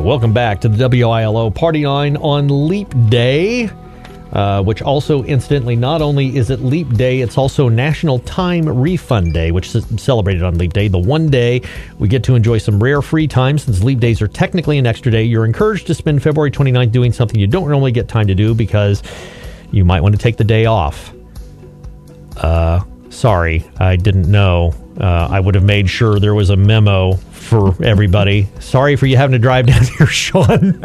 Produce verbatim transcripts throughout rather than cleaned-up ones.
welcome back to the W I L O Party Line on Leap Day, uh, which also, incidentally, not only is it Leap Day, it's also National Time Refund Day, which is celebrated on Leap Day. The one day we get to enjoy some rare free time. Since Leap Days are technically an extra day, you're encouraged to spend February twenty-ninth doing something you don't normally get time to do because you might want to take the day off. Uh, sorry, I didn't know. Uh, I would have made sure there was a memo for everybody. Sorry for you having to drive down here, Sean.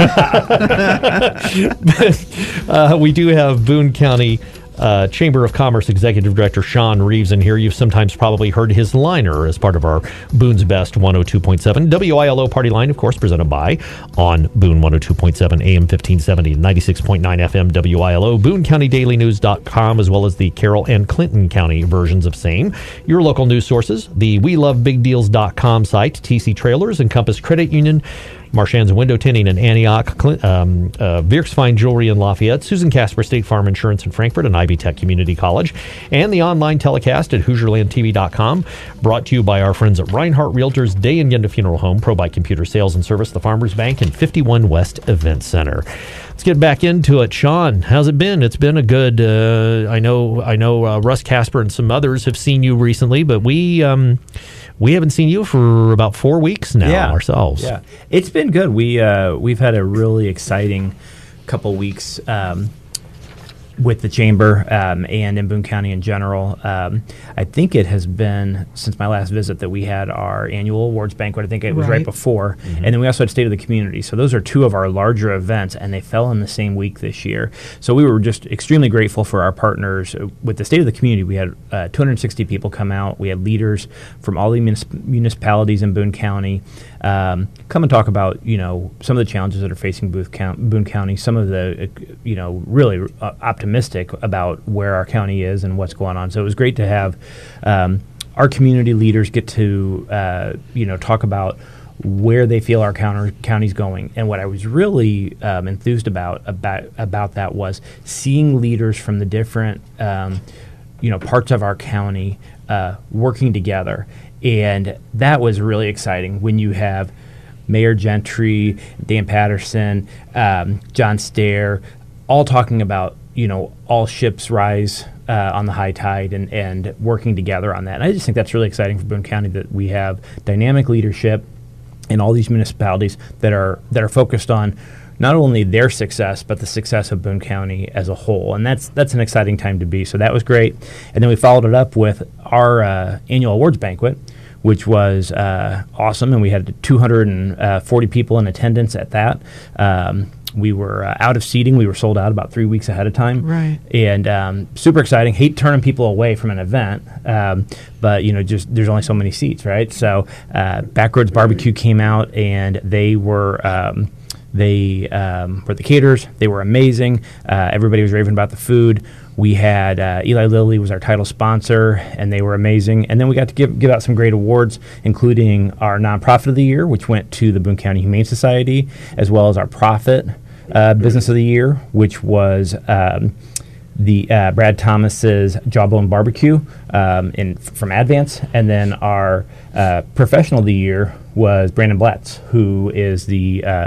but, uh, we do have Boone County uh, Chamber of Commerce Executive Director Sean Reeves in here. You've sometimes probably heard his liner as part of our Boone's Best one oh two point seven. W I L O Party Line, of course, presented by on Boone one oh two point seven, A M fifteen seventy, ninety-six point nine F M W I L O, Boone County Daily News dot com, as well as the Carroll and Clinton County versions of same. Your local news sources, the we love big deals dot com site, T C Trailers, Encompass Credit Union, Marchand's Window Tinting in Antioch, Clint, um, uh, Vierk's Fine Jewelry in Lafayette, Susan Casper State Farm Insurance in Frankfort, and Ivy Tech Community College, and the online telecast at Hoosier Land T V dot com, brought to you by our friends at Reinhardt Realtors, Day and Yenda Funeral Home, ProBite Computer Sales and Service, the Farmers Bank, and fifty-one West Event Center. Let's get back into it. Sean, how's it been? It's been a good, uh, I know I know uh, Russ Casper and some others have seen you recently, but we... Um, We haven't seen you for about four weeks now yeah. ourselves. Yeah, it's been good. We uh, we've had a really exciting couple weeks um, with the chamber um, and in Boone County in general. Um, I think it has been since my last visit that we had our annual awards banquet. I think it was right, right before, mm-hmm. and then we also had State of the Community. So those are two of our larger events, and they fell in the same week this year. So we were just extremely grateful for our partners with the State of the Community. We had uh, two hundred sixty people come out. We had leaders from all the municip- municipalities in Boone County um, come and talk about you know some of the challenges that are facing Booth Count- Boone County. Some of the uh, you know really uh, optimistic about where our county is and what's going on. So it was great to have um, our community leaders get to uh, you know talk about where they feel our counter, county's going. And what I was really um, enthused about, about about that was seeing leaders from the different um, you know parts of our county uh, working together. And that was really exciting when you have Mayor Gentry, Dan Patterson, um, John Stair, all talking about you know, all ships rise uh, on the high tide and, and working together on that. And I just think that's really exciting for Boone County that we have dynamic leadership in all these municipalities that are that are focused on not only their success, but the success of Boone County as a whole. And that's that's an exciting time to be. So that was great. And then we followed it up with our uh, annual awards banquet, which was uh, awesome. And we had two hundred forty people in attendance at that. Um, We were uh, out of seating. We were sold out about three weeks ahead of time. Right. And um, super exciting. Hate turning people away from an event, um, but you know, just there's only so many seats, right? So uh, Backroads Barbecue came out, and they were um, they um, were the caterers. They were amazing. Uh, everybody was raving about the food. We had uh, Eli Lilly was our title sponsor, and they were amazing. And then we got to give give out some great awards, including our nonprofit of the year, which went to the Boone County Humane Society, as well as our profit uh, business of the year, which was um, the uh, Brad Thomas's Jawbone Barbecue um, in from Advance, and then our uh, professional of the year was Brandon Blatz, who is the uh,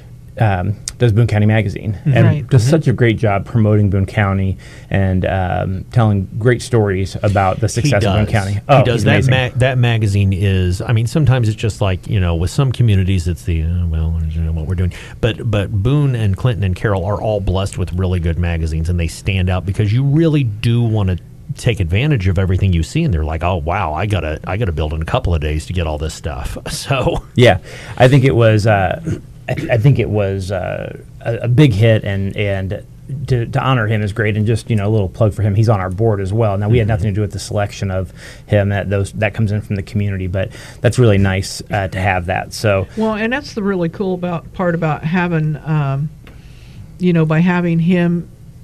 um, does Boone County Magazine, mm-hmm. and right. does mm-hmm. such a great job promoting Boone County and um, telling great stories about the success of Boone County. Oh, he does. That ma- that magazine is, I mean, sometimes it's just like, you know, with some communities it's the, uh, well, you know, what we're doing. But but Boone and Clinton and Carroll are all blessed with really good magazines, and they stand out because you really do want to take advantage of everything you see, and they're like, oh wow, I gotta I gotta build in a couple of days to get all this stuff. So yeah, I think it was uh, I, I think it was uh, a, a big hit, and and to, to honor him is great. And just you know a little plug for him, he's on our board as well. Now we had nothing to do with the selection of him. That those that comes in from the community, but that's really nice uh, to have that. So well, and that's the really cool about part about having um, you know by having him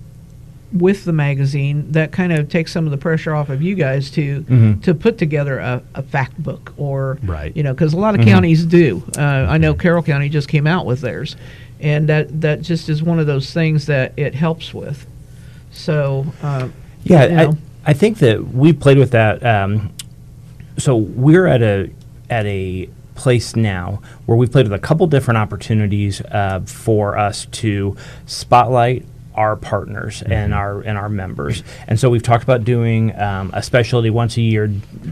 with the magazine, that kind of takes some of the pressure off of you guys to mm-hmm. to put together a, a fact book, or right. you know, because a lot of mm-hmm. counties do. Uh, I know Carroll County just came out with theirs, and that that just is one of those things that it helps with. So uh, yeah, you know. I I think that we played with that. Um, so we're at a at a place now where we've played with a couple different opportunities uh, for us to spotlight our partners mm-hmm. and our and our members. And so we've talked about doing um, a specialty once a year.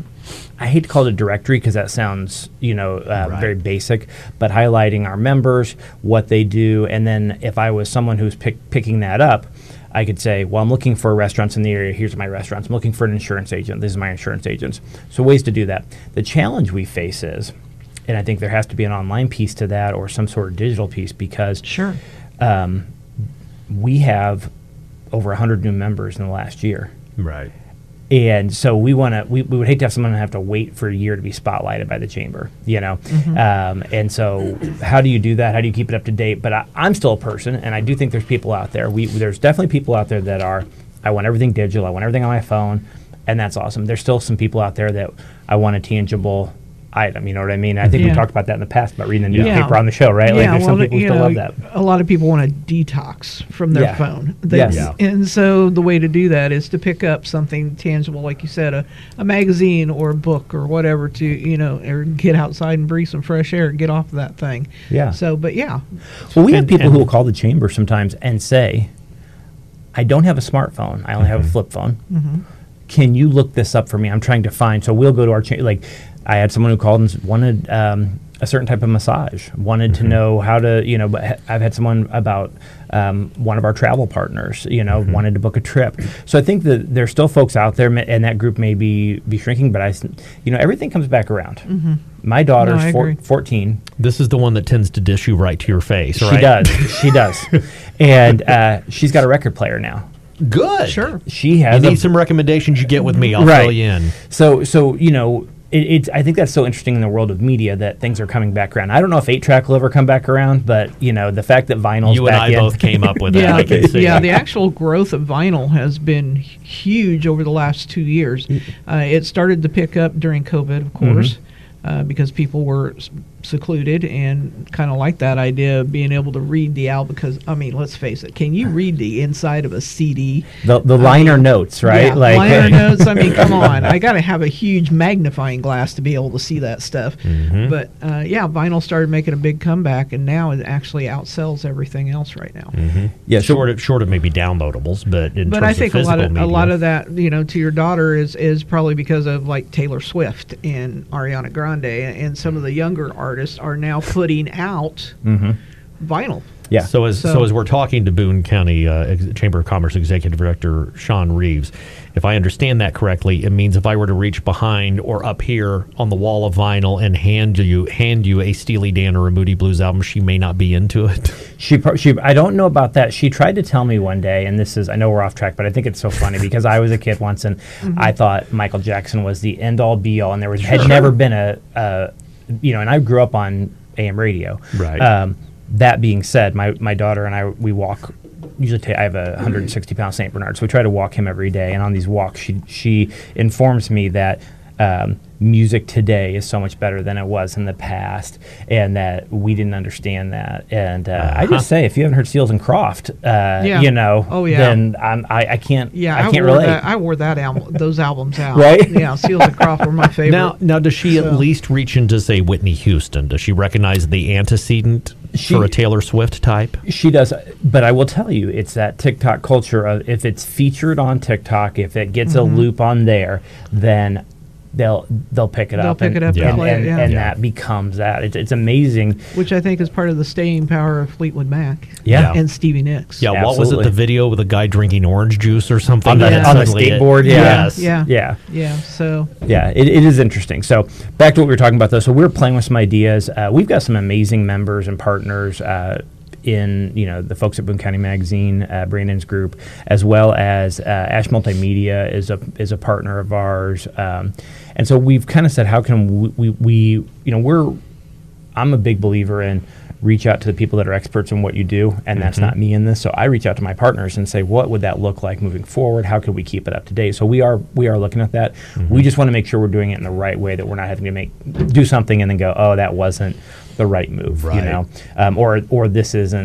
I hate to call it a directory because that sounds, you know, uh, right. very basic, but highlighting our members, what they do, and then if I was someone who's pick, picking that up, I could say, well, I'm looking for restaurants in the area. Here's my restaurants. I'm looking for an insurance agent. This is my insurance agents. So ways to do that. The challenge we face is, and I think there has to be an online piece to that or some sort of digital piece because Sure. um, we have over one hundred new members in the last year. Right. And so we want to. We, we would hate to have someone have to wait for a year to be spotlighted by the chamber, you know. Mm-hmm. Um, and so, how do you do that? How do you keep it up to date? But I, I'm still a person, and I do think there's people out there. We there's definitely people out there that are. I want everything digital. I want everything on my phone, and that's awesome. There's still some people out there that I want a tangible item. You know what I mean? I think Yeah. we talked about that in the past about reading the Yeah. newspaper on the show, right? Like Yeah, there's some well, people who you still know, love that. a lot of people want to detox from their Yeah. phone. They- Yes. Yeah. And so the way to do that is to pick up something tangible, like you said, a, a magazine or a book or whatever to, you know, or get outside and breathe some fresh air and get off of that thing. Yeah. So, but yeah. Well, we have And- people and- who will call the chamber sometimes and say, I don't have a smartphone. I only have a flip phone. Mm-hmm. Can you look this up for me? I'm trying to find. So we'll go to our cha- like. I had someone who called and s- wanted um, a certain type of massage. Wanted Mm-hmm. to know how to, you know. But ha- I've had someone about um, one of our travel partners. You know, Mm-hmm. wanted to book a trip. So I think that there's still folks out there, ma- and that group may be be shrinking. But I, s- you know, everything comes back around. Mm-hmm. My daughter's No, I four, agree. fourteen. This is the one that tends to dish you right to your face, right? She does. She does. And uh, she's got a record player now. Good. Sure. She You has a, need some recommendations, you get with me. I'll Right. fill you in. so so you know it, it's I think that's so interesting in the world of media that things are coming back around. I don't know if eight track will ever come back around, but you know the fact that vinyl's You and back I in, both came up with that. Yeah, I can see. yeah. The actual growth of vinyl has been huge over the last two years. Uh, it started to pick up during COVID, of course, uh, because people were s- secluded and kind of like that idea of being able to read the album. Because I mean, let's face it, can you read the inside of a C D? the the liner notes, right? Yeah, liner notes. I mean, come on. I got to have a huge magnifying glass to be able to see that stuff. Mhm. But uh, yeah, vinyl started making a big comeback, and now it actually outsells everything else right now. Mhm. Yeah, so- short of short of maybe downloadables, but in But terms I think of a lot physical of media, a lot of that, you know, to your daughter is is probably because of like Taylor Swift and Ariana Grande, and some of the younger artists are now putting out Mhm. vinyl. Yeah. So as so, So- as we're talking to Boone County uh, Ex- Chamber of Commerce Executive Director Sean Reeves, if I understand that correctly, it means if I were to reach behind or up here on the wall of vinyl and hand you hand you a Steely Dan or a Moody Blues album, she may not be into it. She, pro- she, I don't know about that. She tried to tell me one day, and this is, I know we're off track, but I think it's so funny because I was a kid once, and I thought Michael Jackson was the end all be all, and there was had never been a, a, you know, and I grew up on A M radio. Right. Um, that being said, my, my daughter and I, we walk. Usually, ta- I have a one hundred sixty pound Saint Bernard, so we try to walk him every day. And on these walks, she she informs me that um, music today is so much better than it was in the past, and that we didn't understand that. And uh, I Uh-huh. just say, if you haven't heard Seals and Croft, uh, Yeah. you know, Oh, yeah. then I'm, I I can't Yeah, I I, can't wore relate. that. I wore that album, those albums out. Right? Yeah, Seals and Croft were my favorite. Now, now, does she So- at least reach into say Whitney Houston? Does she recognize the antecedent She- for a Taylor Swift type? She does, but I will tell you, it's that TikTok culture of if it's featured on TikTok, if it gets Mm-hmm. a loop on there, then they'll they'll pick it They'll up. pick and, it up and and, play it, and, yeah. and Yeah. that becomes that. It's, it's amazing. which I think is part of the staying power of Fleetwood Mac. Yeah. And Stevie Nicks. Yeah, what was it? Absolutely. The video with a guy drinking orange juice or something? On the, And on the suddenly it- skateboard, yeah. Yes. Yeah. Yeah. Yeah. So Yeah, it, it is interesting. So back to what we were talking about, though. So we're playing with some ideas. Uh, we've got some amazing members and partners uh, in, you know, the folks at Boone County Magazine, uh, Brandon's group, as well as uh, Ash Multimedia is a is a partner of ours. Um, and so we've kind of said, how can we, we, we, you know, we're, I'm a big believer in reach out to the people that are experts in what you do, and that's not me in this. So I reach out to my partners and say, what would that look like moving forward? How could we keep it up to date? So we are we are looking at that. We just want to make sure we're doing it in the right way, that we're not having to make do something and then go, oh, that wasn't the right move, Right. you know, um, or or this isn't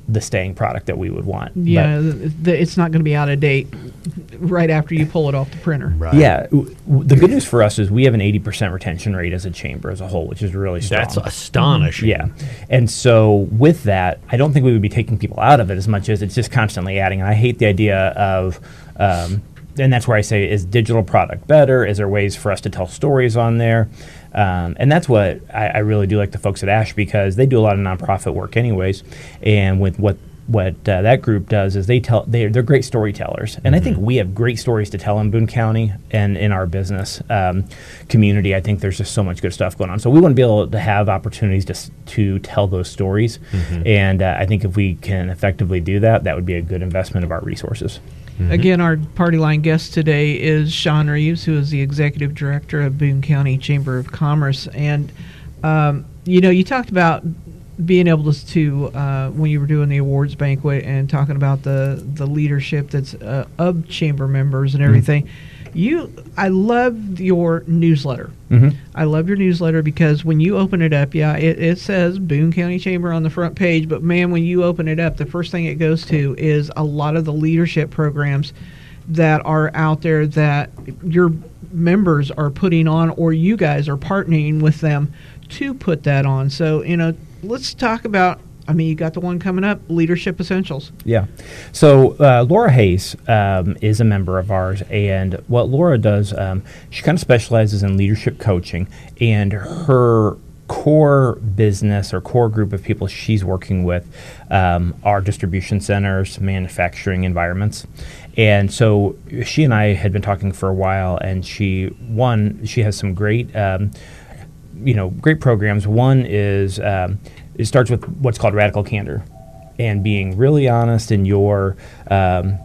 the staying product that we would want. Yeah, the, the, it's not going to be out of date right after you pull it off the printer. Right. Yeah. W- w- the good news for us is we have an eighty percent retention rate as a chamber as a whole, which is really strong. That's astonishing. Yeah. And so with that, I don't think we would be taking people out of it as much as it's just constantly adding. And I hate the idea of, um, and that's where I say, is digital product better? Is there ways for us to tell stories on there? Um, and that's what I, I really do like the folks at ASH, because they do a lot of nonprofit work anyways. And with what what uh, that group does is they tell they're, they're great storytellers, and mm-hmm. I think we have great stories to tell in Boone County and in our business um, community. I think there's just so much good stuff going on, so we want to be able to have opportunities to to tell those stories. Mm-hmm. And uh, I think if we can effectively do that, that would be a good investment of our resources. Mm-hmm. Again, our party line guest today is Sean Reeves, who is the executive director of Boone County Chamber of Commerce. And um, you know, you talked about being able to, to uh, when you were doing the awards banquet and talking about the the leadership that's uh, of chamber members and everything. Mm-hmm. You, I love your newsletter. Mm-hmm. I love your newsletter because when you open it up, yeah, it, it says Boone County Chamber on the front page, but man, when you open it up, the first thing it goes to is a lot of the leadership programs that are out there that your members are putting on, or you guys are partnering with them to put that on. So, you know, let's talk about, I mean, you got the one coming up, Leadership Essentials. Yeah. So uh, Laura Hayes um, is a member of ours, and what Laura does, um, she kind of specializes in leadership coaching, and her core business or core group of people she's working with um, are distribution centers, manufacturing environments. And so she and I had been talking for a while, and she, one, she has some great, um, you know, great programs. One is, um, it starts with what's called radical candor, and being really honest in your um,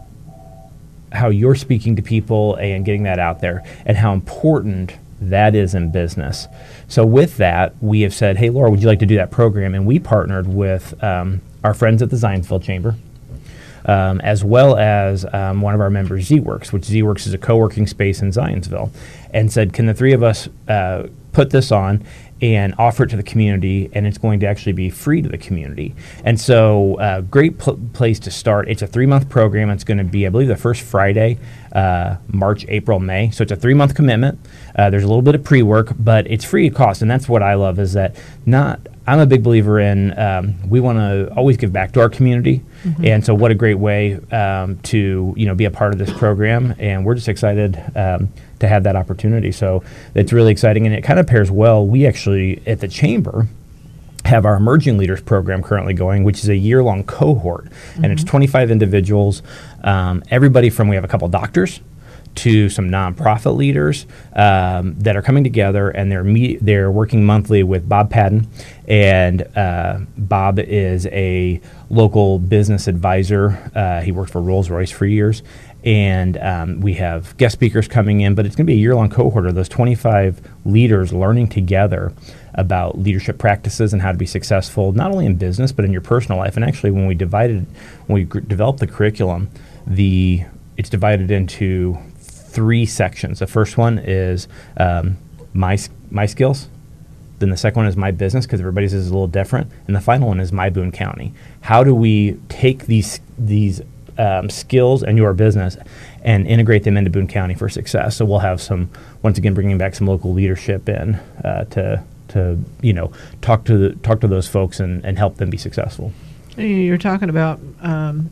how you're speaking to people and getting that out there, and how important that is in business. So with that, we have said, hey, Laura, would you like to do that program? And we partnered with um, our friends at the Zionsville Chamber, um, as well as um, one of our members, Z-Works, which Z-Works is a co-working space in Zionsville, and said, can the three of us uh, put this on and offer it to the community, and it's going to actually be free to the community. And so uh, great pl- place to start. It's a three-month program. It's going to be, I believe, the first Friday, uh, March, April, May. So it's a three-month commitment. Uh, there's a little bit of pre-work, but it's free of cost, and that's what I love, is that not I'm a big believer in um, we want to always give back to our community, mm-hmm. and so what a great way um, to you know be a part of this program, and we're just excited um, to have that opportunity. So it's really exciting, and it kind of pairs well. We actually at the Chamber have our Emerging Leaders program currently going, which is a year-long cohort, mm-hmm. and it's twenty-five individuals, um, everybody from, we have a couple doctors to some nonprofit leaders um, that are coming together, and they're me- they're working monthly with Bob Padden, and uh, Bob is a local business advisor. Uh, he worked for Rolls-Royce for years, and um, we have guest speakers coming in, but it's going to be a year-long cohort of those twenty-five leaders learning together about leadership practices and how to be successful, not only in business, but in your personal life. And actually, when we divided, when we gr- developed the curriculum, the it's divided into three sections. The first one is um, my my skills. Then the second one is my business, because everybody's is a little different. And the final one is my Boone County. How do we take these these um, skills and your business and integrate them into Boone County for success? So we'll have some, once again, bringing back some local leadership in uh, to to you know talk to the, talk to those folks and, and help them be successful. You're talking about Um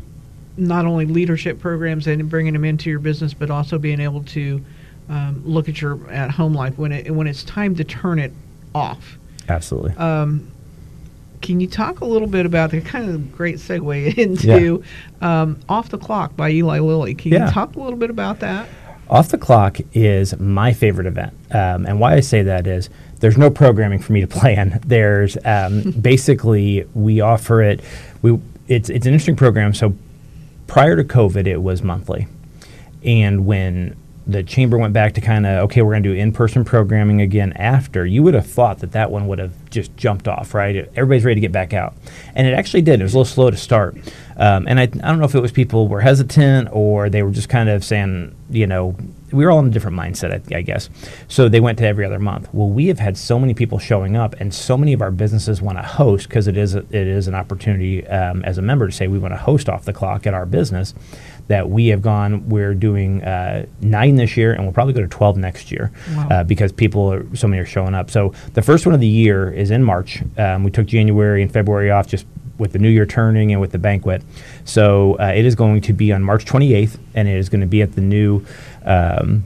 not only leadership programs and bringing them into your business, but also being able to um, look at your at home life when it when it's time to turn it off. Absolutely. Um, can you talk a little bit about the kind of great segue into yeah. um, Off the Clock by Eli Lilly? Can yeah. you talk a little bit about that? Off the Clock is my favorite event, um, and why I say that is there's no programming for me to plan. There's um, basically we offer it. We it's it's an interesting program. So prior to COVID, it was monthly. And when the Chamber went back to kind of, okay, we're going to do in-person programming again after, you would have thought that that one would have just jumped off, right? Everybody's ready to get back out. And it actually did. It was a little slow to start. Um, and I, I don't know if it was people were hesitant or they were just kind of saying, you know, we were all in a different mindset, I, I guess. So they went to every other month. Well, we have had so many people showing up, and so many of our businesses want to host because it is a, it is an opportunity um, as a member to say we want to host off the clock at our business. That we have gone, we're doing uh, nine this year, and we'll probably go to twelve next year. Wow. uh, because people are so many are showing up. So the first one of the year is in March. Um, we took January and February off just with the new year turning and with the banquet. So uh, it is going to be on March twenty-eighth, and it is going to be at the new um,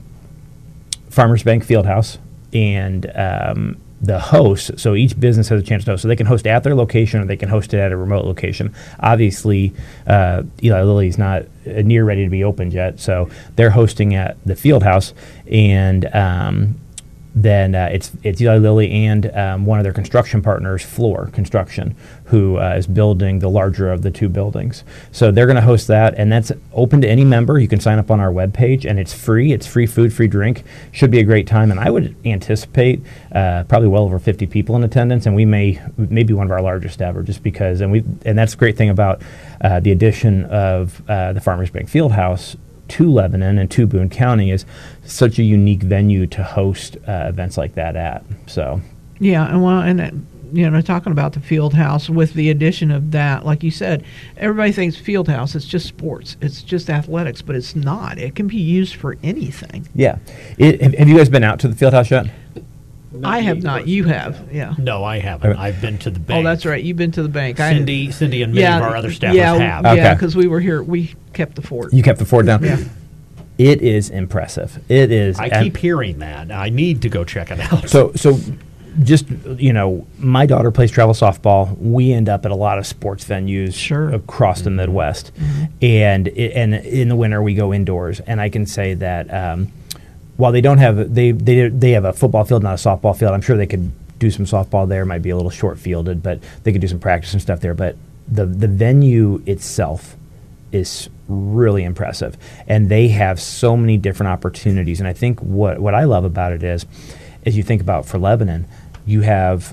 Farmers Bank Fieldhouse. And um, the host, so each business has a chance to host. So they can host at their location or they can host it at a remote location. Obviously, uh, Eli Lilly is not uh, near ready to be opened yet, so they're hosting at the Fieldhouse. And um, then uh, it's it's Eli Lilly and um, one of their construction partners, Floor Construction, who uh, is building the larger of the two buildings. So they're going to host that, and that's open to any member. You can sign up on our webpage, and it's free. It's free food, free drink. Should be a great time, and I would anticipate uh, probably well over fifty people in attendance, and we may maybe one of our largest ever, just because. And we and that's the great thing about uh, the addition of uh, the Farmers Bank Fieldhouse to Lebanon and to Boone County is such a unique venue to host uh, events like that at. So Yeah, and well, and uh, you know, talking about the field house with the addition of that, like you said, everybody thinks field house it's just sports, it's just athletics, but it's not. It can be used for anything. yeah, it, have, have you guys been out to the Fieldhouse yet? Not I have me not. You have, yeah. No, I haven't. I've been to the bank. Oh, that's right. You've been to the bank. I- Cindy, Cindy, and many yeah, of our other staffers yeah, have. Okay. Yeah, because we were here. We kept the fort. You kept the fort down. Yeah. It is impressive. It is. I and- keep hearing that. I need to go check it out. So, so just, you know, my daughter plays travel softball. We end up at a lot of sports venues Sure. across the Midwest. And, i- and in the winter, we go indoors. And I can say that um, while they don't have, they, they, they have a football field, not a softball field, I'm sure they could do some softball there. It might be a little short fielded, but they could do some practice and stuff there. But the, the venue itself is really impressive, and they have so many different opportunities. And I think what what I love about it is, as you think about for Lebanon, you have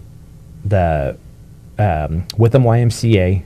the um, Witham Y M C A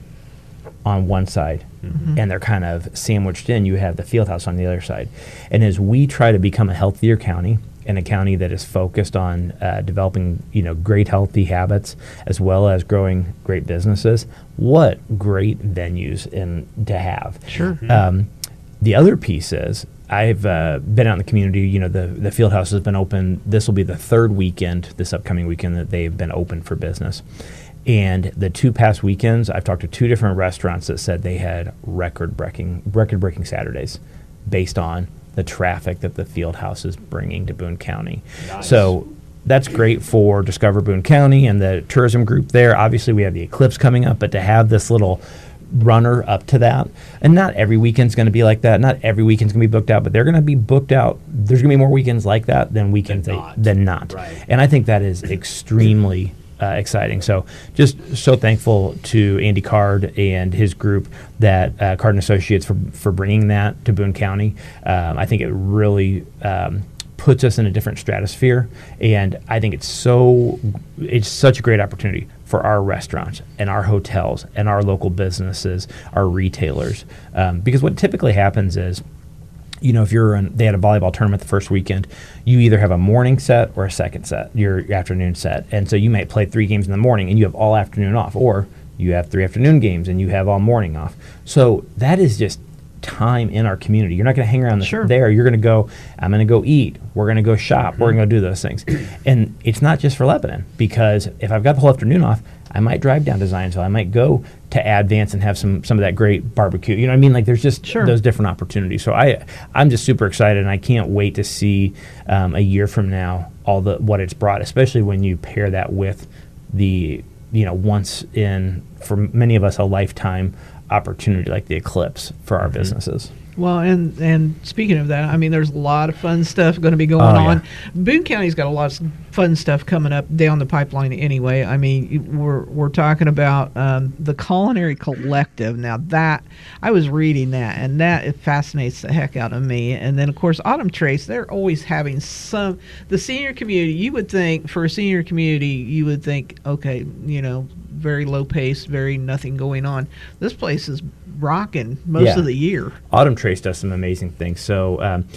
on one side, Mm-hmm. and they're kind of sandwiched in. You have the Fieldhouse on the other side, and as we try to become a healthier county and a county that is focused on uh, developing, you know, great healthy habits as well as growing great businesses, what great venues in to have. Sure. Um, the other piece is I've uh, been out in the community. You know, the the Fieldhouse has been open. This will be the third weekend, this upcoming weekend, that they've been open for business. And the two past weekends, I've talked to two different restaurants that said they had record-breaking record-breaking Saturdays based on the traffic that the Fieldhouse is bringing to Boone County. Nice. So that's great for Discover Boone County and the tourism group there. Obviously, we have the eclipse coming up, but to have this little runner up to that, and not every weekend's going to be like that. Not every weekend's going to be booked out, but they're going to be booked out. There's going to be more weekends like that than weekends Than they- not. than not. Right. And I think that is extremely uh, exciting. So just so thankful to Andy Card and his group, that uh, Card and Associates, for for bringing that to Boone County. Um, I think it really um, puts us in a different stratosphere, and I think it's so it's such a great opportunity for our restaurants and our hotels and our local businesses, our retailers, um, because what typically happens is, you know, if you're in, they had a volleyball tournament the first weekend, you either have a morning set or a second set, your, your afternoon set. And so you might play three games in the morning and you have all afternoon off, or you have three afternoon games and you have all morning off. So that is just time in our community. You're not going to hang around the, Sure. there. You're going to go, I'm going to go eat. We're going to go shop. We're going to go do those things. And it's not just for Lebanon, because if I've got the whole afternoon off, I might drive down to Zionsville. I might go to Advance and have some some of that great barbecue. You know what I mean? Like, there's just Sure. those different opportunities. So I I'm just super excited, and I can't wait to see um, a year from now all the what it's brought, especially when you pair that with the, you know, once in, for many of us, a lifetime opportunity like the eclipse for our businesses. Well, and and speaking of that, I mean, there's a lot of fun stuff going to be going Oh, yeah. on. Boone County's got a lot of fun stuff coming up down the pipeline anyway. I mean, we're we're talking about um, the Culinary Collective. Now that I was reading that, and that it fascinates the heck out of me. And then of course, Autumn Trace. They're always having some. The senior community. You would think for a senior community, you would think, okay, you know, very low pace, very nothing going on. This place is rocking most Yeah. of the year. Autumn Trace does some amazing things. So um,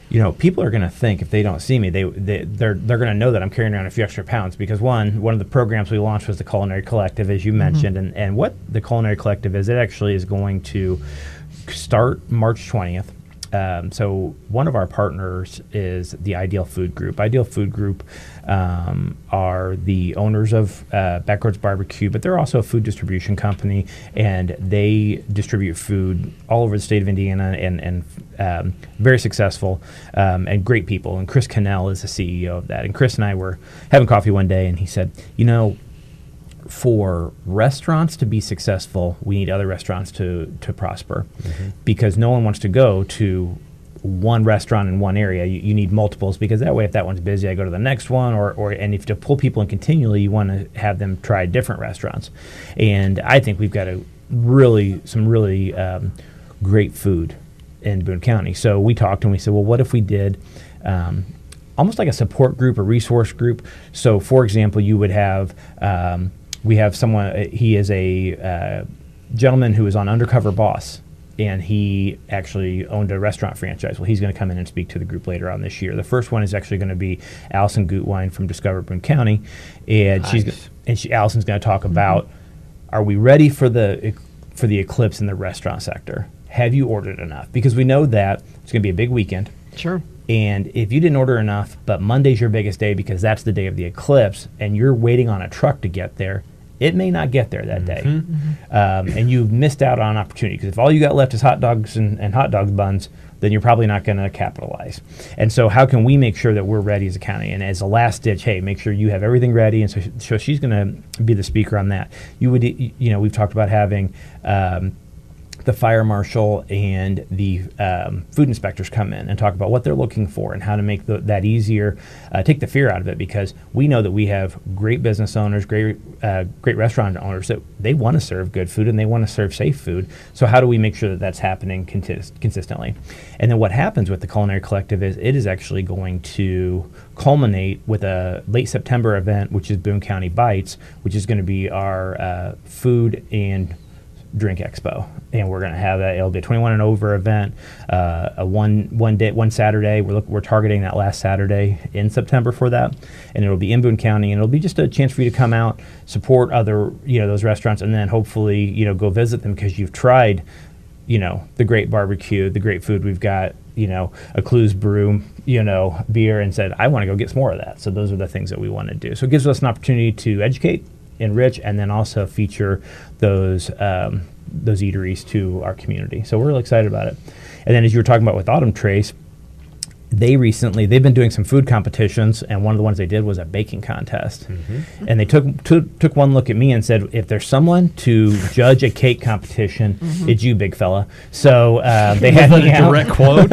you know, people are going to think if they don't see me, they, they they're they're going to know that I'm carrying around a few extra pounds because one one of the programs we launched was the Culinary Collective, as you mm-hmm. mentioned, and and what the Culinary Collective is, it actually is going to start March twentieth. Um, so one of our partners is the Ideal Food Group. Ideal Food Group um, are the owners of uh, Backroads Barbecue, but they're also a food distribution company, and they distribute food all over the state of Indiana, and, and um, very successful um, and great people. And Chris Cannell is the C E O of that. And Chris and I were having coffee one day, and he said, you know, for restaurants to be successful, we need other restaurants to, to prosper mm-hmm. because no one wants to go to one restaurant in one area. You, you need multiples because that way if that one's busy, I go to the next one. Or, or and if to pull people in continually, you want to have them try different restaurants. And I think we've got a really some really um, great food in Boone County. So we talked and we said, well, what if we did um, almost like a support group, a resource group? So, for example, you would have um, we have someone, uh, he is a uh, gentleman who is on Undercover Boss, and he actually owned a restaurant franchise. Well, he's going to come in and speak to the group later on this year. The first one is actually going to be Allison Gutwein from Discover Boone County, and nice. she's and she, Allison's going to talk about, mm-hmm. are we ready for the for the eclipse in the restaurant sector? Have you ordered enough? Because we know that it's going to be a big weekend. Sure. And if you didn't order enough, but Monday's your biggest day because that's the day of the eclipse, and you're waiting on a truck to get there, it may not get there that day. Mm-hmm. Um, and you've missed out on an opportunity because if all you got left is hot dogs and, and hot dog buns, then you're probably not going to capitalize. And so how can we make sure that we're ready as a county? And as a last ditch, hey, make sure you have everything ready. And so, so she's going to be the speaker on that. You would, you know, we've talked about having um, the fire marshal and the um, food inspectors come in and talk about what they're looking for and how to make the, that easier, uh, take the fear out of it, because we know that we have great business owners, great uh, great restaurant owners that they want to serve good food and they want to serve safe food. So how do we make sure that that's happening conti- consistently? And then what happens with the Culinary Collective is it is actually going to culminate with a late September event, which is Boone County Bites, which is going to be our uh, food and drink expo, and we're going to have a, it'll be a twenty-one and over event, uh, a one one day one Saturday. We're look, we're targeting that last Saturday in September for that, and it'll be in Boone County, and it'll be just a chance for you to come out, support other you know those restaurants, and then hopefully you know go visit them because you've tried you know the great barbecue, the great food we've got, you know a Clues Brew, you know beer, and said I want to go get some more of that. So those are the things that we want to do. So it gives us an opportunity to educate, enrich, and then also feature those um, those eateries to our community. So we're really excited about it. And then as you were talking about with Autumn Trace, they recently, they've been doing some food competitions, and one of the ones they did was a baking contest. Mm-hmm. And they took, took took one look at me and said, if there's someone to judge a cake competition, mm-hmm. it's you, big fella. So uh, they had me a out. direct quote.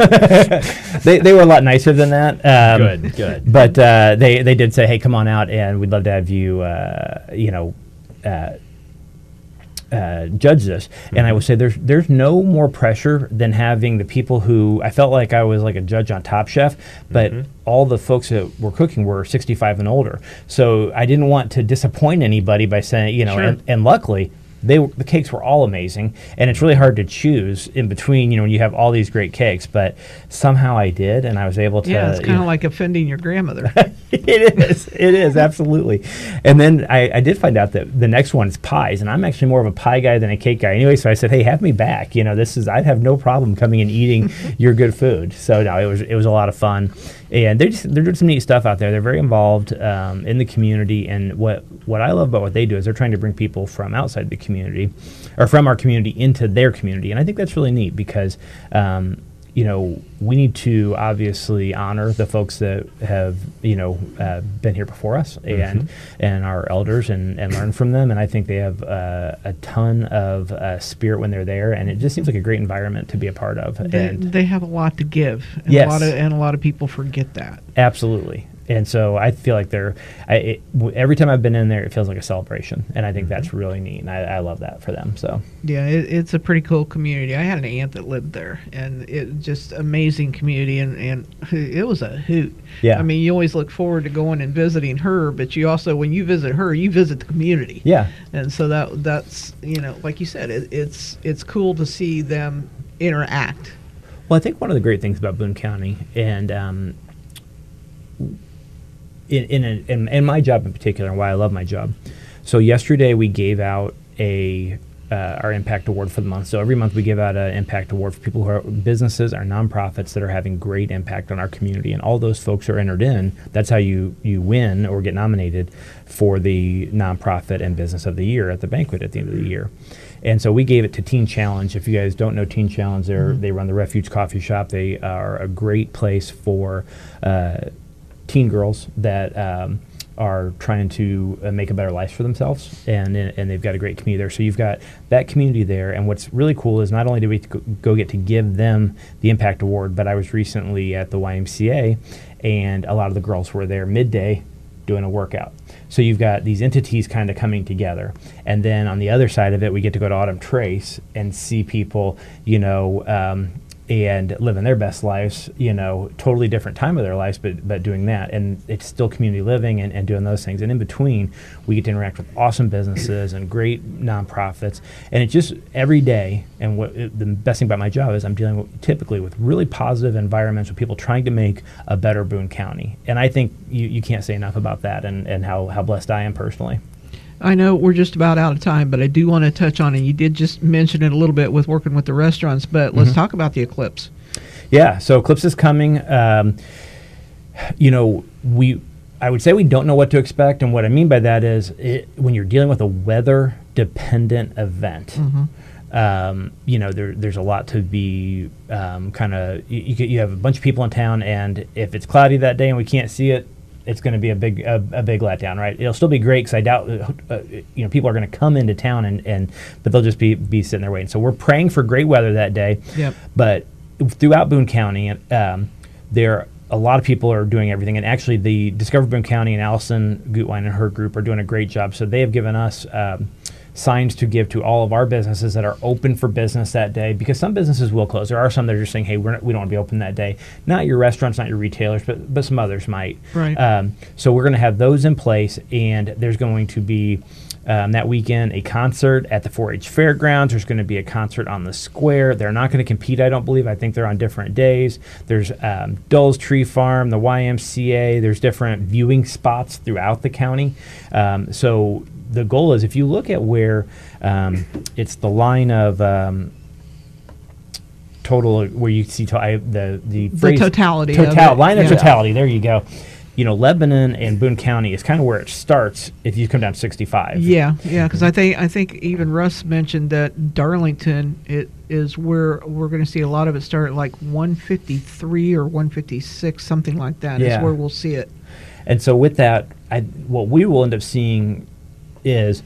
they they were a lot nicer than that. Um, good, good. But uh, they they did say, hey, come on out, and we'd love to have you, uh, you know, uh, Uh, judge this. Mm-hmm. And I would say there's there's no more pressure than having the people who I felt like I was like a judge on Top Chef, but mm-hmm. all the folks that were cooking were sixty-five and older. So I didn't want to disappoint anybody by saying, you know, sure. and, and luckily they were, the cakes were all amazing, and it's really hard to choose in between, you know, when you have all these great cakes, but somehow I did, and I was able to. Yeah, it's kind of like offending your grandmother. It is. It is, absolutely. And then I, I did find out that the next one is pies, and I'm actually more of a pie guy than a cake guy anyway, so I said, hey, have me back. You know, this is, I'd have no problem coming and eating your good food. So, no, it was it was a lot of fun. And they're, just, they're doing some neat stuff out there. They're very involved um, in the community, and what, what I love about what they do is they're trying to bring people from outside the community, or from our community into their community, and I think that's really neat because um, you know, we need to obviously honor the folks that have, you know, uh, been here before us, and mm-hmm. and our elders, and, and learn from them. And I think they have uh, a ton of uh, spirit when they're there, and it just seems like a great environment to be a part of. They, and they have a lot to give, and yes. a lot of, and a lot of people forget that. Absolutely. And so I feel like they're, I, it, w- every time I've been in there, it feels like a celebration. And I think that's really neat. And I, I love that for them. So, yeah, it, it's a pretty cool community. I had an aunt that lived there, and it just amazing community. And, and it was a hoot. Yeah. I mean, you always look forward to going and visiting her, but you also, when you visit her, you visit the community. Yeah. And so that that's, you know, like you said, it, it's, it's cool to see them interact. Well, I think one of the great things about Boone County, and um, in in, a, in in my job in particular, and why I love my job. So yesterday we gave out a uh, our impact award for the month. So every month we give out an impact award for people who are businesses, our nonprofits that are having great impact on our community, and all those folks are entered in. That's how you you win or get nominated for the nonprofit and business of the year at the banquet at the end of the year. And so we gave it to Teen Challenge. If you guys don't know Teen Challenge, they're, mm-hmm. they run the Refuge Coffee Shop. They are a great place for uh, teen girls that um, are trying to uh, make a better life for themselves, and and they've got a great community there. So you've got that community there, and what's really cool is not only do we go, go get to give them the Impact Award, but I was recently at the Y M C A, and a lot of the girls were there midday doing a workout. So you've got these entities kind of coming together. And then on the other side of it, we get to go to Autumn Trace and see people, you know, um, and living their best lives, you know, totally different time of their lives, but but doing that. And it's still community living and, and doing those things. And in between, we get to interact with awesome businesses and great nonprofits. And it's just every day, and what it, the best thing about my job is I'm dealing with, typically with really positive environmental people trying to make a better Boone County. And I think you, you can't say enough about that and, and how, how blessed I am personally. I know we're just about out of time, but I do want to touch on it. You did just mention it a little bit with working with the restaurants, but let's mm-hmm. talk about the Eclipse. Yeah, so Eclipse is coming. Um, you know, we I would say we don't know what to expect, and what I mean by that is it, when you're dealing with a weather-dependent event, mm-hmm. um, you know, there, there's a lot to be um, kind of, you, you have a bunch of people in town, and if it's cloudy that day and we can't see it, it's going to be a big a, a big letdown, right? It'll still be great because I doubt uh, you know people are going to come into town and, and but they'll just be be sitting there waiting. So we're praying for great weather that day. Yep. But throughout Boone County, um, there a lot of people are doing everything, and actually the Discover Boone County and Allison Gutwein and her group are doing a great job. So they have given us Um, signs to give to all of our businesses that are open for business that day, because some businesses will close. There are some that are just saying, hey, we're not, we don't want to be open that day. Not your restaurants, not your retailers, but but some others might. Right. Um, so we're going to have those in place, and there's going to be um, that weekend a concert at the four H Fairgrounds. There's going to be a concert on the square. They're not going to compete, I don't believe. I think they're on different days. There's um, Dulles Tree Farm, the Y M C A. There's different viewing spots throughout the county. Um, so the goal is, if you look at where um, it's the line of um, total, where you see to, I, the the, the phrase, totality total, of it. line of Yeah. totality. There you go. You know, Lebanon and Boone County is kind of where it starts if you come down sixty-five. Yeah, yeah, because I think I think even Russ mentioned that Darlington it is where we're going to see a lot of it start at like one fifty-three or one fifty-six, something like that. Yeah. Is where we'll see it. And so with that, I, what we will end up seeing is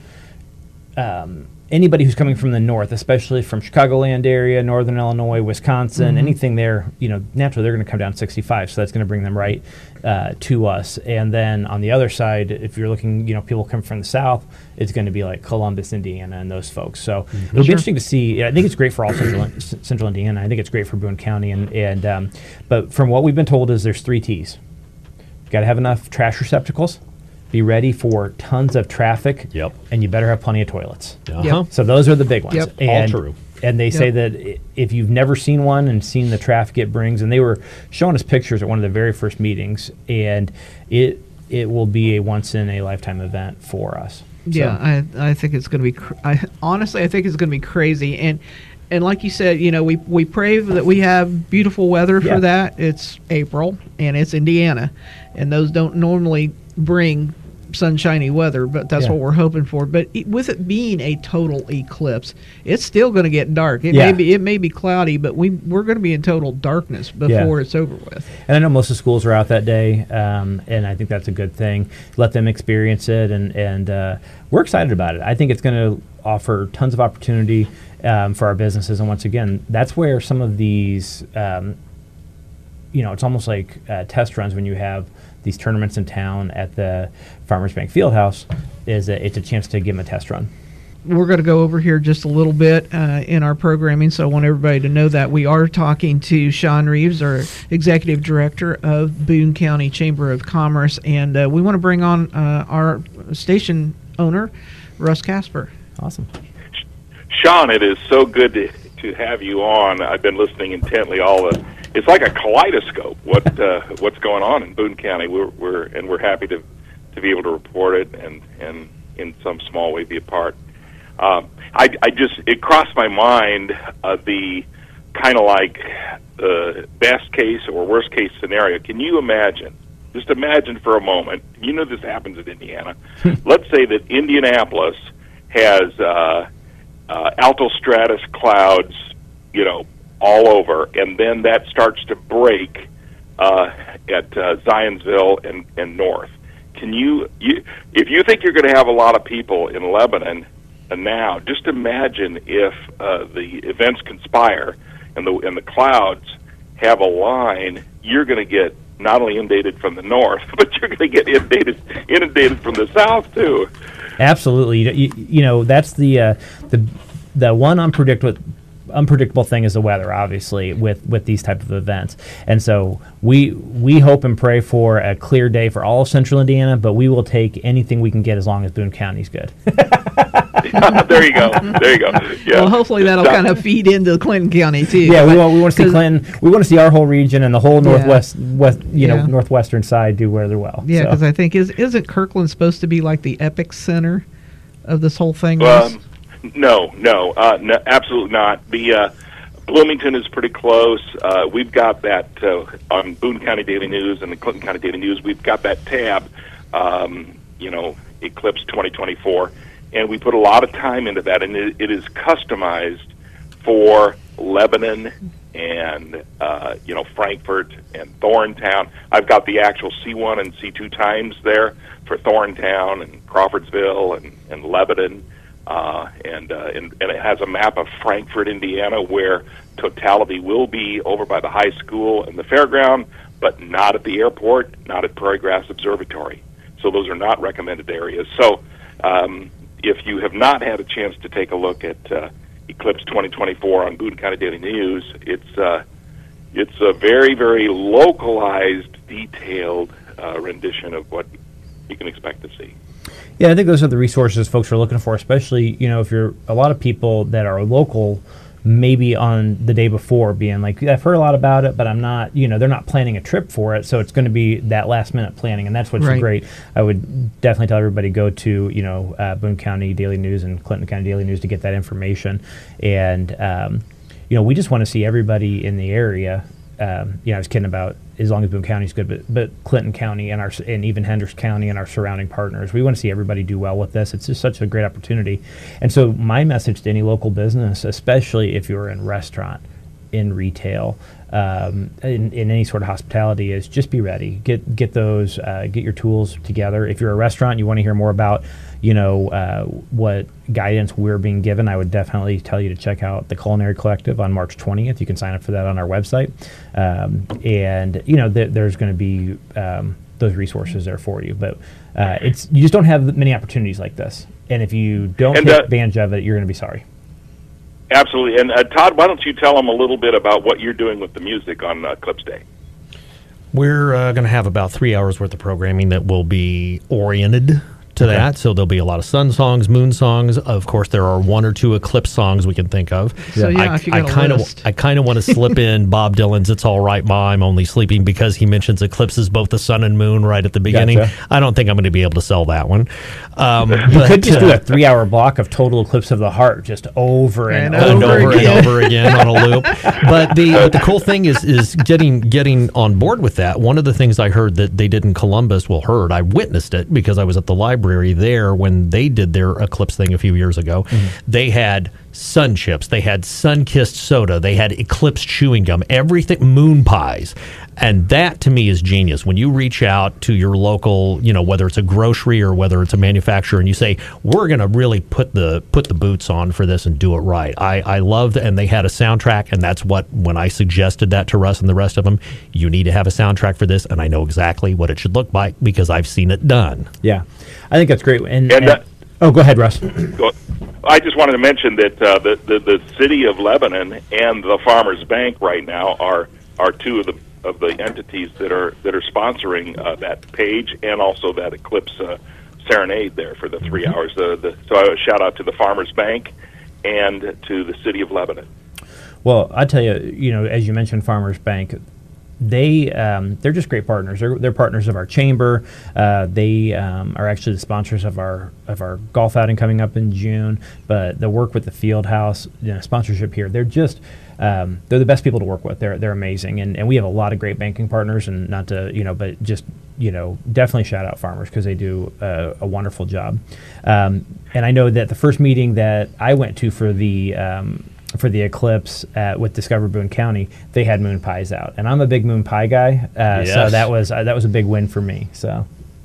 um, anybody who's coming from the north, especially from Chicagoland area, Northern Illinois, Wisconsin, mm-hmm. anything anything there, you know, naturally they're going to come down sixty-five, so that's going to bring them right uh, to us. And then on the other side, if you're looking, you know, people come from the south, it's going to be like Columbus, Indiana, and those folks. So mm-hmm. it'll be Sure. interesting to see. I think it's great for all central, central Indiana. I think it's great for Boone County. And, and um, but from what we've been told is there's three T's. You've got to have enough trash receptacles. Be ready for tons of traffic. Yep. And you better have plenty of toilets. Uh-huh. Yep. So those are the big ones. Yep. And, All true. And they Yep. say that i- if you've never seen one and seen the traffic it brings, and they were showing us pictures at one of the very first meetings, and it it will be a once in a lifetime event for us. Yeah, I I think it's going to be. Cr- I honestly, I think it's going to be crazy. And and like you said, you know, we we pray that we have beautiful weather Yeah. for that. It's April and it's Indiana, and those don't normally bring sunshiny weather, but that's Yeah. what we're hoping for. But it, with it being a total eclipse, it's still going to get dark. It Yeah. may be it may be cloudy, but we we're going to be in total darkness before Yeah. it's over with. And I know most of the schools are out that day, um, and I think that's a good thing. Let them experience it, and and uh, we're excited about it. I think it's going to offer tons of opportunity um, for our businesses. And once again, that's where some of these, um, you know, it's almost like uh, test runs when you have these tournaments in town at the Farmers Bank Fieldhouse. Is that it's a chance to give them a test run. We're going to go over here just a little bit uh, in our programming, so I want everybody to know that we are talking to Sean Reeves, our Executive Director of Boone County Chamber of Commerce, and uh, we want to bring on uh, our station owner, Russ Casper. Awesome. Sean, it is so good to to have you on. I've been listening intently. All the it's like a kaleidoscope. What uh, what's going on in Boone County? We're, we're and we're happy to to be able to report it and and in some small way be a part. Um, I I just it crossed my mind uh, the kind of like the best case or worst case scenario. Can you imagine? Just imagine for a moment. You know this happens in Indiana. Let's say that Indianapolis has uh, uh, altostratus clouds, you know, all over, and then that starts to break uh, at uh, Zionsville and, and north. Can you, you, if you think you're going to have a lot of people in Lebanon uh, now, just imagine if uh, the events conspire and the and the clouds have a line. You're going to get not only inundated from the north, but you're going to get inundated inundated from the south too. Absolutely, you, you, you know that's the uh, the the one unpredictable unpredictable thing is the weather, obviously, with, with these type of events. And so we we hope and pray for a clear day for all of Central Indiana, but we will take anything we can get as long as Boone County's good. There you go. There you go. Yeah. Well, hopefully that'll kind of feed into Clinton County too. Yeah, we want we want to see Clinton. We want to see our whole region and the whole Yeah. northwest west you Yeah. know northwestern side do rather well. Yeah, So. because I think is isn't Kirkland supposed to be like the epic center of this whole thing? Russ? Um, no, no, uh, no, absolutely not. The uh, Bloomington is pretty close. Uh, we've got that uh, on Boone County Daily News and the Clinton County Daily News. We've got that tab, um, you know, Eclipse twenty twenty-four, and we put a lot of time into that, and it, it is customized for Lebanon and uh, you know Frankfort and Thorntown. I've got the actual C one and C two times there for Thorntown and Crawfordsville and, and Lebanon. Uh, and, uh, and and it has a map of Frankfort, Indiana, where totality will be over by the high school and the fairground, but not at the airport, not at Prairie Grass Observatory. So those are not recommended areas. So um, if you have not had a chance to take a look at uh, Eclipse twenty twenty-four on Boone County Daily News, it's uh, it's a very, very localized, detailed uh, rendition of what you can expect to see. Yeah, I think those are the resources folks are looking for, especially, you know, if you're a lot of people that are local, maybe on the day before being like, I've heard a lot about it, but I'm not, you know, they're not planning a trip for it. So it's going to be that last minute planning. And that's what's Right. great. I would definitely tell everybody go to, you know, uh, Boone County Daily News and Clinton County Daily News to get that information. And, um, you know, we just want to see everybody in the area. Um, you know, I was kidding about as long as Boone County is good, but, but Clinton County and our and even Hendricks County and our surrounding partners, we want to see everybody do well with this. It's just such a great opportunity. And so my message to any local business, especially if you're in restaurant, in retail, um, in, in any sort of hospitality, is just be ready. Get get those, uh, get your tools together. If you're a restaurant, you want to hear more about, you know, uh, what guidance we're being given, I would definitely tell you to check out the Culinary Collective on March twentieth. You can sign up for that on our website. Um, and, you know, th- there's going to be um, those resources there for you. But uh, it's you just don't have many opportunities like this. And if you don't And, take uh, advantage of it, you're going to be sorry. Absolutely. And uh, Todd, why don't you tell them a little bit about what you're doing with the music on uh, Eclipse Day? We're uh, going to have about three hours worth of programming that will be oriented to Okay. that. So there'll be a lot of sun songs, moon songs. Of course, there are one or two eclipse songs we can think of. So, yeah, I, if you got a kind of, list. I kind of want to slip in Bob Dylan's "It's All Right, Ma, I'm Only Sleeping" because he mentions eclipses, both the sun and moon, right at the beginning. Gotcha. I don't think I'm going to be able to sell that one. Um, You but, could just uh, do a three-hour block of Total Eclipse of the Heart, just over and, And and over, over and again. over again on a loop. But the but the cool thing is is getting getting on board with that. One of the things I heard that they did in Columbus, well, heard I witnessed it because I was at the library there when they did their eclipse thing a few years ago. They had sun chips, they had sun-kissed soda, they had eclipse chewing gum, everything, moon pies. And that to me is genius. When you reach out to your local, you know, whether it's a grocery or whether it's a manufacturer, and you say, we're going to really put the put the boots on for this and do it right. I, I loved, and they had a soundtrack, and that's what, when I suggested that to Russ and the rest of them, you need to have a soundtrack for this, and I know exactly what it should look like because I've seen it done. Yeah, I think that's great. And, And, uh, oh, go ahead, Russ. Go- I just wanted to mention that uh, the, the the city of Lebanon and the Farmers Bank right now are are two of the of the entities that are that are sponsoring uh, that page and also that Eclipse uh, Serenade there for the three hours. Uh, the, so I would shout out to the Farmers Bank and to the city of Lebanon. Well, I tell you, you know, as you mentioned, Farmers Bank, they um, they're just great partners. They're, they're partners of our chamber. Uh, they um, are actually the sponsors of our of our golf outing coming up in June. But the work with the Field House, you know, sponsorship here, they're just um, they're the best people to work with. They're they're amazing, and and we have a lot of great banking partners. And not to you know, but just you know, definitely shout out Farmers because they do a, a wonderful job. Um, and I know that the first meeting that I went to for the um, for the eclipse at, with Discover Boone County, they had moon pies out, and I'm a big moon pie guy, uh, Yes. so that was uh, that was a big win for me. So,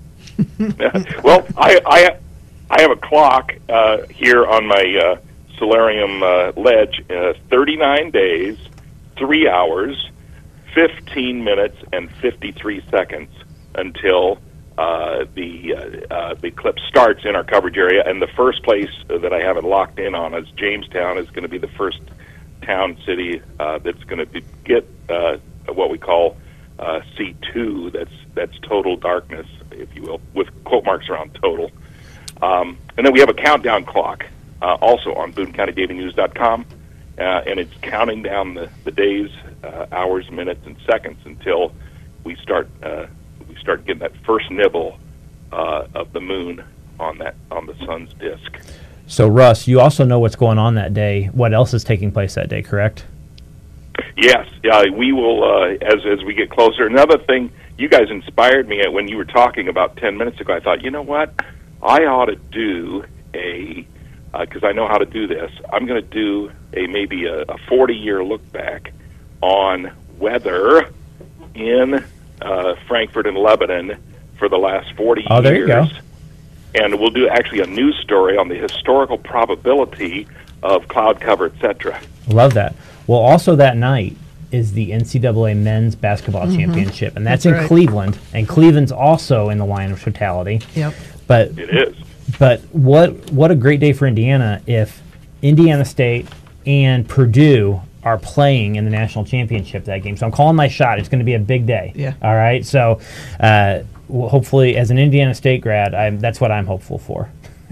Well, I, I I have a clock uh, here on my uh, solarium uh, ledge. Uh, thirty-nine days, three hours, fifteen minutes, and fifty-three seconds until uh, the uh, uh, the eclipse starts in our coverage area. And the first place that I have it locked in on is Jamestown. Is going to be the first town city uh, that's going to get uh, what we call uh, C two. That's that's total darkness, if you will, with quote marks around total. Um, and then we have a countdown clock uh, also on Boone County Daily News dot com, uh, and it's counting down the, the days, uh, hours, minutes, and seconds until we start uh, we start getting that first nibble uh, of the moon on that on the sun's disk. so Russ, you also know what's going on that day. What else is taking place that day? Correct? Yes, yeah, we will uh, as as we get closer. Another thing, you guys inspired me when you were talking about ten minutes ago. I thought, you know what, I ought to do a because uh, I know how to do this. I'm going to do a maybe a, a forty year look back on weather in uh, Frankfurt and Lebanon for the last forty Oh, there years. you go. And we'll do actually a news story on the historical probability of cloud cover, et cetera. Love that. Well, also that night is the N C double A Men's Basketball Championship, and that's, That's in right. Cleveland. And Cleveland's also in the line of totality. Yep. But It is. but what what a great day for Indiana if Indiana State and Purdue are playing in the national championship that game. So I'm calling my shot. It's going to be a big day. Yeah. All right. So uh, well, hopefully, as an Indiana State grad, I'm, that's what I'm hopeful for.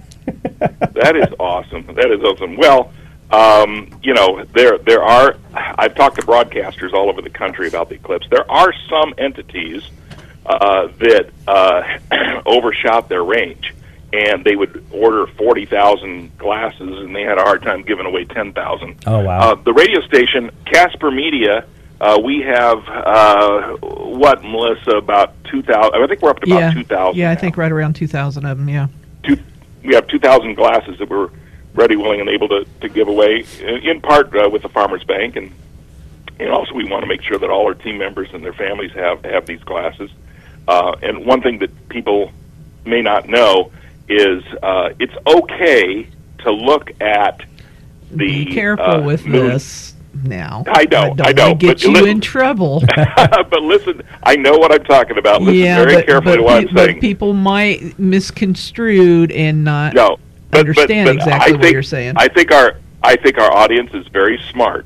That is awesome. That is awesome. Well, um, you know, there there are. I've talked to broadcasters all over the country about the eclipse. There are some entities uh, that uh, overshot their range, and they would order forty thousand glasses, and they had a hard time giving away ten thousand. Oh, wow. Uh, the radio station, Casper Media, uh, we have uh, what, Melissa? About two thousand. I think we're up to about Yeah. two thousand. Yeah, I think right around two thousand of them. Yeah. Two, we have two thousand glasses that we're ready, willing, and able to, to give away, in, in part uh, with the Farmers Bank, and and also we want to make sure that all our team members and their families have, have these glasses. Uh, and one thing that people may not know is uh, it's okay to look at the Be careful uh, with moon. this now. I know, don't I know, wanna get but you listen- in trouble. But listen, I know what I'm talking about. Listen yeah, very but, carefully but, to what pe- I'm but saying. people might misconstrued and not No, but, understand but, but exactly I what think, you're saying. I think our I think our audience is very smart.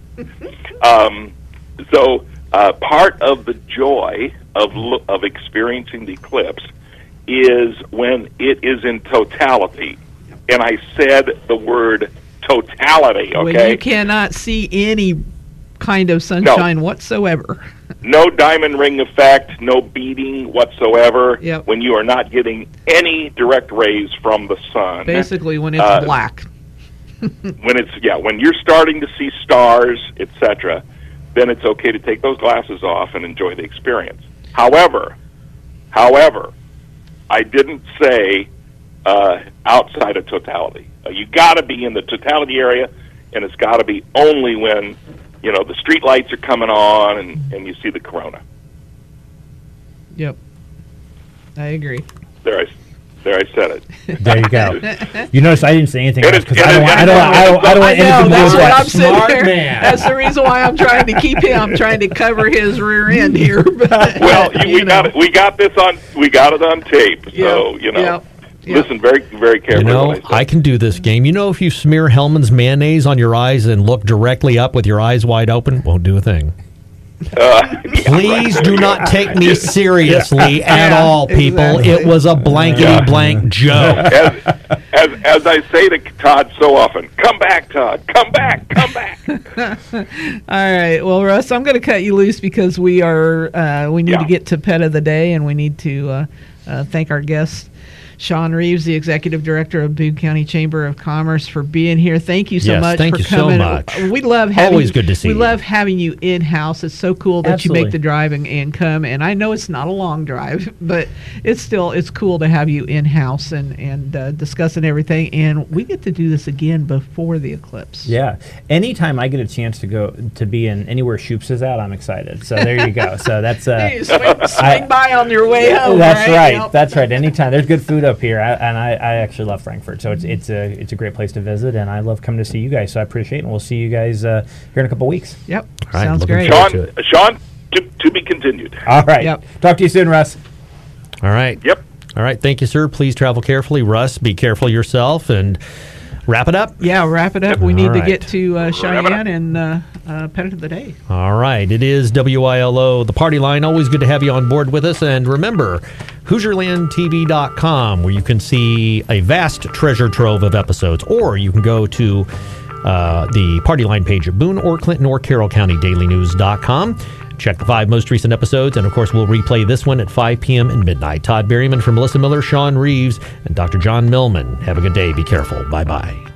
um, so uh, part of the joy of lo- of experiencing the eclipse is when it is in totality, and I said the word totality. When Okay, you cannot see any kind of sunshine whatsoever. no diamond ring effect, no beating whatsoever. Yep. When you are not getting any direct rays from the sun. Basically, when it's Uh, black. when it's yeah when you're starting to see stars, etc., then it's okay to take those glasses off and enjoy the experience. However however I didn't say uh, outside of totality. Uh, you got to be in the totality area, and it's got to be only when you know the street lights are coming on and, and you see the corona. Yep. I agree. There I there I said it. There you go. You notice I didn't say anything It else is- because it I don't is- want I don't I don't I don't want I know, anything to do that's with what that. I'm saying Smart there. man. That's the reason why I'm trying to keep him. I'm trying to cover his rear end here. But, Well, you, you we got know. it. We got this on. We got it on tape. So Yep, you know, yep, yep. listen very, very You carefully. know, what I, say. I can do this game. You know, if you smear Hellman's mayonnaise on your eyes and look directly up with your eyes wide open, won't do a thing. Uh, Please do not take me seriously at Yeah, all, people. exactly. It was a blankety Yeah. blank joke. as, as as I say to Todd so often, come back, Todd, come back, come back. All right. Well, Russ, I'm going to cut you loose because we are uh, we need Yeah. to get to pet of the day, and we need to uh, uh, thank our guest, Sean Reeves, the Executive Director of Boone County Chamber of Commerce, for being here. Thank you so Yes, much thank for you so coming. much. We love having Always good to see we you. love having you in house. It's so cool that Absolutely. you make the drive and, and come. And I know it's not a long drive, but it's still it's cool to have you in house and and uh, discussing everything. And we get to do this again before the eclipse. Yeah. Anytime I get a chance to go to be in anywhere Shoops is at, I'm excited. So there you go. So that's uh, Hey, swing, swing I- by on your way home. That's right. Yep. That's right. Anytime there's good food up here, I, and I, I actually love Frankfurt, so it's it's a it's a great place to visit, and I love coming to see you guys. So I appreciate it, and we'll see you guys uh, here in a couple weeks. Yep. right, Sounds looking great. forward- Sean, to it. Sean, to, to be continued. All right. Yep. Talk to you soon, Russ. All right. Yep. All right. Thank you, sir. Please travel carefully. Russ, be careful yourself, and wrap it up. Yeah, wrap it up. We All need to right. get to uh, Wrap it Cheyenne up. and uh, uh, pet of the day. All right. It is W I L O, the party line. Always good to have you on board with us. And remember, Hoosier Land T V dot com, where you can see a vast treasure trove of episodes, or you can go to uh, the party line page at Boone or Clinton or Carroll County Daily News dot com. Check the five most recent episodes, and of course, we'll replay this one at five p.m. and midnight. Todd Berryman, for Melissa Miller, Sean Reeves, and Doctor John Millman. Have a good day. Be careful. Bye bye.